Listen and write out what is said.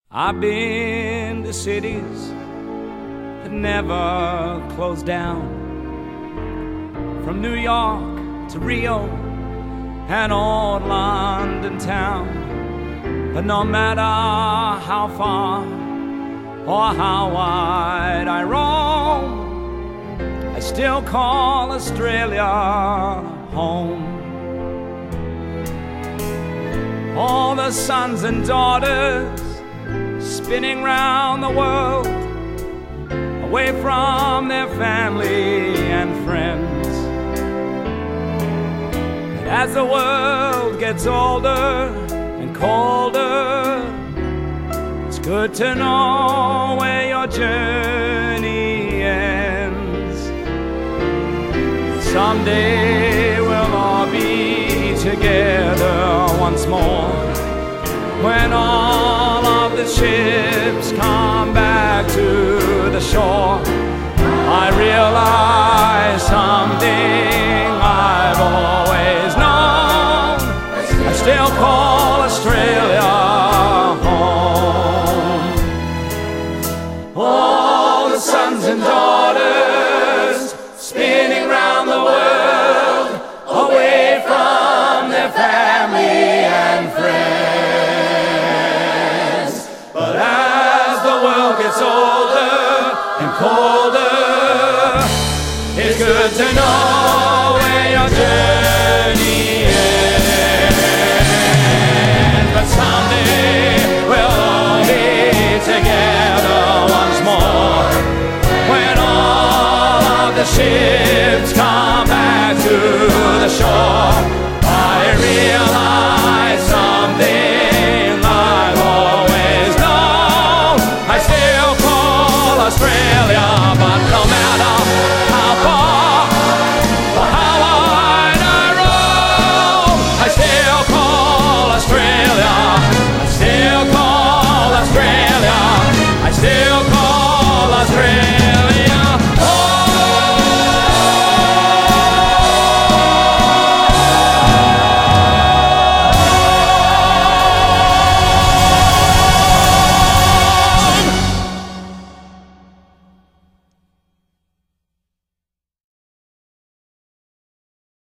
I've been to cities that never closed down, from New York to Rio and old London town. But no matter how far or how wide I roam, I still call Australia home. All the sons and daughters spinning round the world, away from their family and friends. And as the world gets older and colder, it's good to know where your journey ends. Someday we'll all be together once more, when all of the ships come back to the shore. I realize something I've always known: I still call Australia home. All the sons and daughters spinning round the world, away from their family and friends. But as the world gets older and colder, it's good to know where you're